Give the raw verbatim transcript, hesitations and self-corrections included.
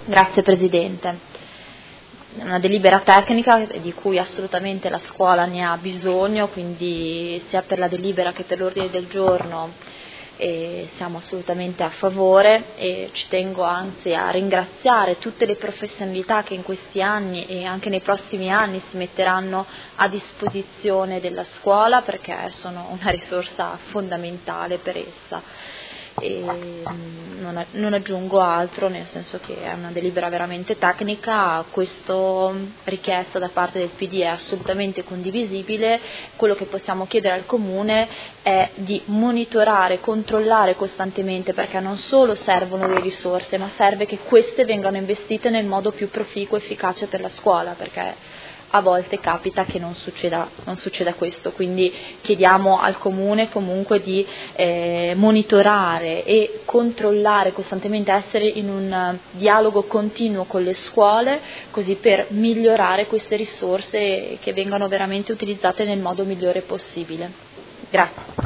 Grazie Presidente. Una delibera tecnica di cui assolutamente la scuola ne ha bisogno, quindi sia per la delibera che per l'ordine del giorno e siamo assolutamente a favore, e ci tengo anzi a ringraziare tutte le professionalità che in questi anni e anche nei prossimi anni si metteranno a disposizione della scuola, perché sono una risorsa fondamentale per essa. E non, non aggiungo altro, nel senso che è una delibera veramente tecnica. Questa richiesta da parte del P D è assolutamente condivisibile. Quello che possiamo chiedere al Comune è di monitorare, controllare costantemente, perché non solo servono le risorse, ma serve che queste vengano investite nel modo più proficuo e efficace per la scuola, perché a volte capita che non succeda, non succeda questo, quindi chiediamo al Comune comunque di eh, monitorare e controllare costantemente, essere in un dialogo continuo con le scuole, così per migliorare queste risorse che vengano veramente utilizzate nel modo migliore possibile. Grazie.